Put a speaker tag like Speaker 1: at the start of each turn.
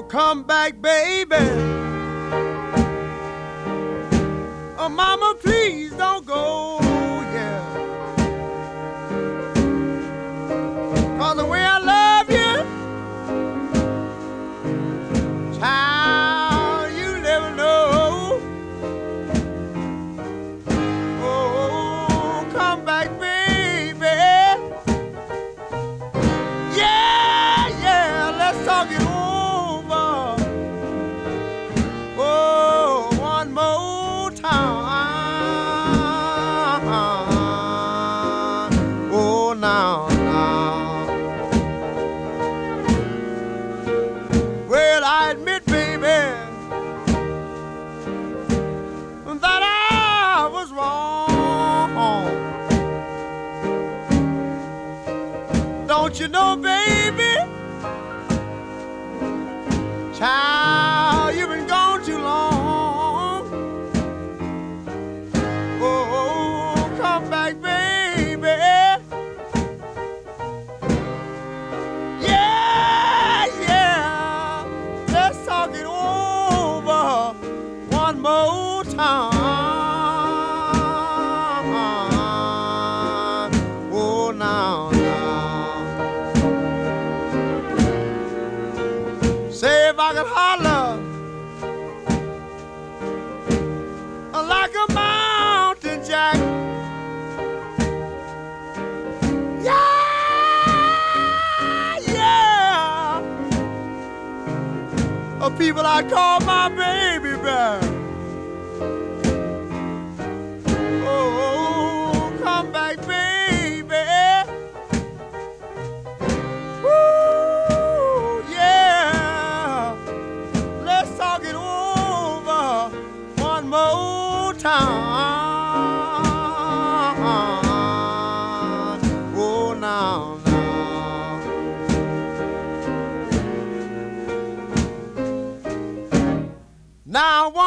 Speaker 1: Come back, baby. Oh, mama, please don't go, yeah. 'Cause the way I love you, child, you never know. Oh, come back, baby. Yeah, yeah, let's talk it over. Oh, one more time. Oh, now, now. Well, I admit, baby, that I was wrong. Don't you know, baby? Child, you've been gone too long. Oh, come back, baby. Yeah, yeah. Let's talk it over one more time. Oh, now, now. Say if I could holler like a mountain jack. Yeah, yeah. People I call my baby back. Oh, come back, baby. Woo, yeah. Let's talk it over one more time. Oh, now, now. Now,